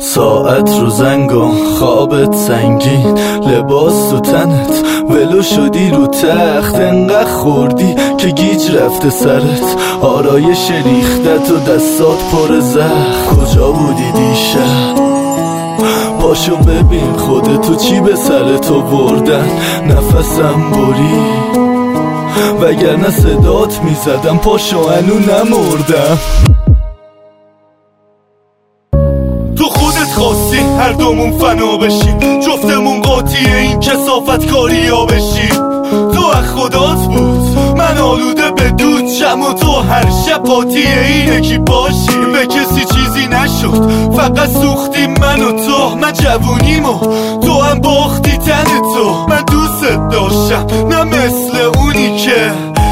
ساعت رو زنگم، خوابت سنگین، لباس تو تنت، ولو شدی رو تخت، انقدر خوردی که گیج رفته سرت، آرایش ریختت و دستات پر زخم. کجا بودی دیشب؟ پاشو ببین خودتو چی به سرتو بردن، نفسم بری وگرنه صدات میزدم، پاشو انو نمردم. تو خودت خواستی هر دومون فنا بشیم، جفتمون قاطی این کثافت کاریا بشیم. تو از خدات بود من آلوده به دود شم و تو هر شب قاطی اینه کی باشیم. به کسی چیزی نشد فقط سوختیم من و تو، من جوونیمو تو هم باختی تن تو. من دوست داشتم نه مثل اونی که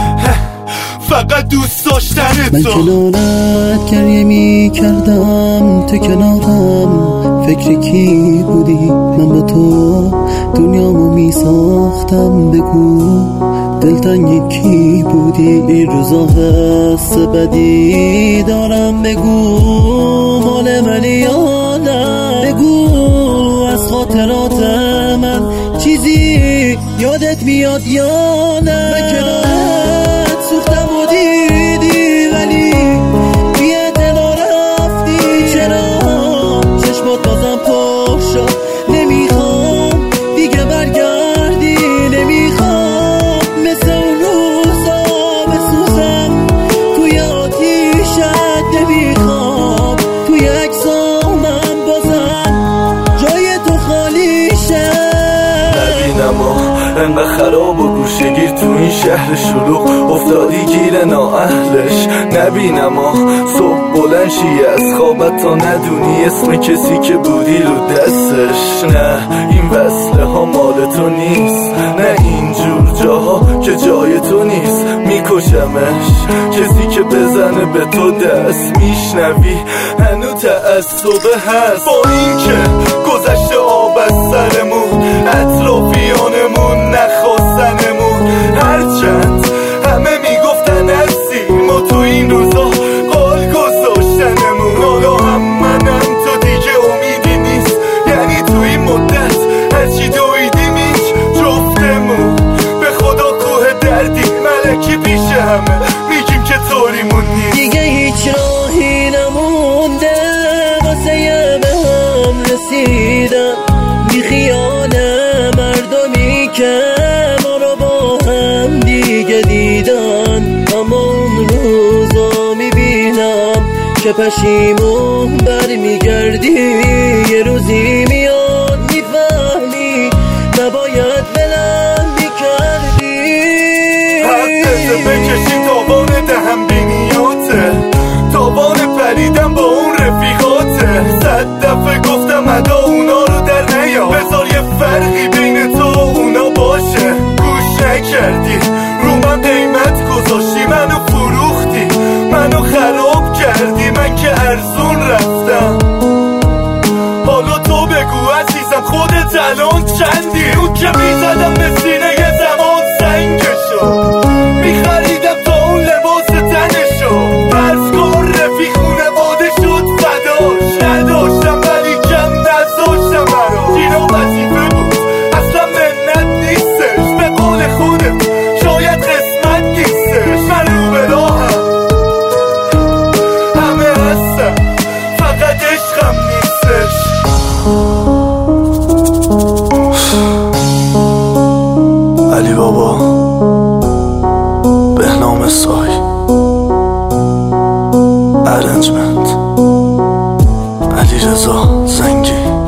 فقط دوست داشتن تو. من کنارت گریه می کردم تو کنارم، فکر کی بودی من با تو دنیامو می ساختم. بگو دلتنگی کی بودی این روزا حس بدی دارم. بگو مال منی یا نه، بگو از خاطرات من چیزی یادت میاد یا نه. من کنارت سوختم و دیدی ولی بی اعتنا رفتی. چرا چشمات بازم پر شد؟ نمیخوام دیگه برگردی، نمیخوام مثل اون روزا بسوزم توی آتیشت، نمیخوام توی عکسامم بازم جای تو خالی شه. نبینم انقدر خراب و گوشگیر تو این شهر شلوغ، افتادی گیر نااهلش. نبینم صبح بلند شی از خوابت تا ندونی اسم کسی که بودی رو دستش. نه این وصله ها مال تو نیست، نه اینجور جاها که جای تو نیست. میکشمش کسی که بزنه به تو دست، میشنوی هنو تعصبه هست. با این که گذشته آب از سرمون، اطرافیانمون نخواستنمون، هرچند همه میگفتن هستیم و تو این روزا قول گذاشتنمون. حالا هم منم تو دیگه امیدی نیست، یعنی تو این مدت هرچی دویدیم هیچ جفتمون. به خدا کوه دردی ملکی پیش همه میگیم که طوریمون نیست. دیگه هیچ راهی نمونده واسه به هم رسیدن، بی خیال مردمی که ما رو با هم دیگه دیدن. اما اون روزا میبینم که پشیمون برمیگردی، یه روزی میاد میفهمی نباید بلند میکردی. حقیقه بکشی تاوان دهم بینیاته، تاوان پریدم با اون رفیقاته. 100 دفعه گفتم ادا اونا رو در نیا، بذار یه فرقی بین تو و اونا باشه. گوش نکردی رو من قیمت گذاشتی، منو فروختی، منو خراب کردی، من که ارزون رفتم. حالا تو بگو عزیزم خودت الان چندی؟ اون که میزدم به سینه یه زمان سنگشو، میخریدم تا اون لباس تنشو. پس کن رفیق خونواده شد فداش، نداشتم ولی کم نذاشتم برا. اینا وظیفه بود اصلا منت نیستش، به قول خودت شاید قسمت نیستش. من رو به راهم همه هستم فقط عشقم نیستش. علی بابا، بهنام سای، ارنجمنت علی رضا زنگی.